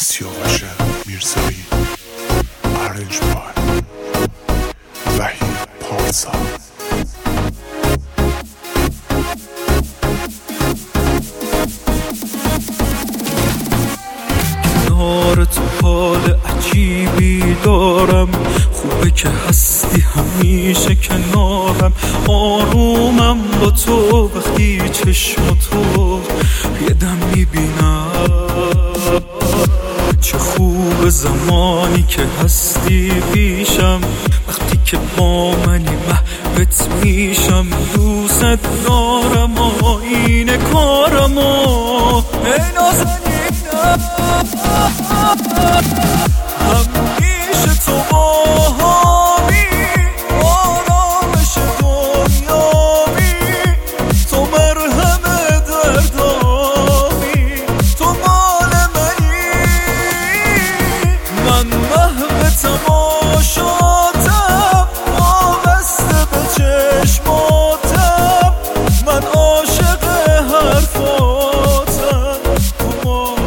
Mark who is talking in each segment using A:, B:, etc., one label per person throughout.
A: سیاوش میرزایی، ارنج بای وحید پارسا.
B: کنار تو حال عجیبی دارم، خوبه که هستی همیشه کنارم. آرومم با تو وقتی چشم تو یه دم میبینم. چه خوب زمانی که هستی پیشم، وقتی که با منی محبت میشم. دوست دارم اینه کارم ای نازنینم. همیشه تو باهامی، آرامش دنیامی. تو مرهم دردامی، تو مال منی. من محو تماشاتم، وابسته به چشماتم. من عاشق حرفاتم، تو مال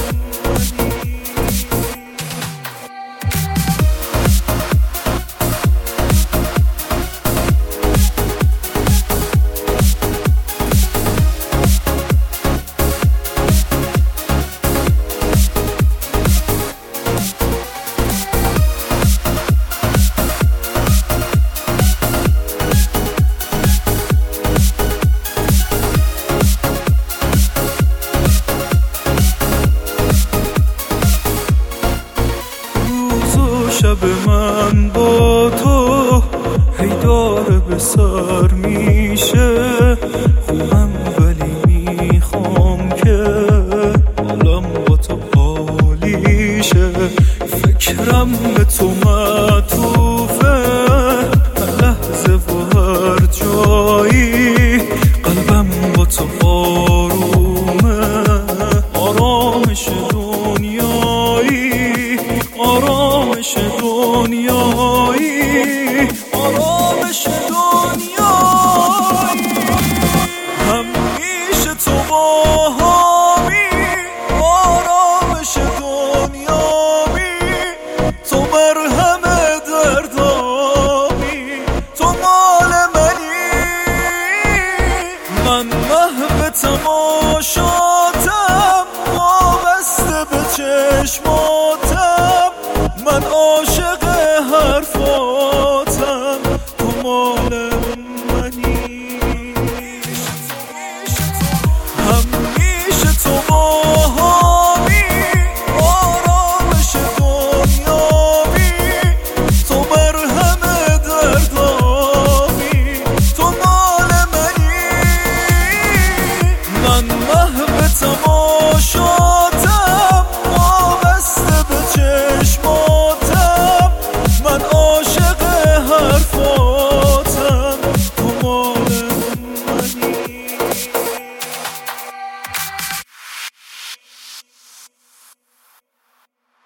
B: شب من با تو هی داره به سر میشه. خوبم ولی میخوام که حالم با تو عالیشه. فکرم به تو معطوفه، هر لحظه و هر جایی. قلبم با تو آرومه، آرامش دنیایی. آرامش دنیایی، آرامش دنیایی. همیشه تو باهامی، آرامش دنیایی. تو مرهم دردامی، تو مال منی. من محو تماشا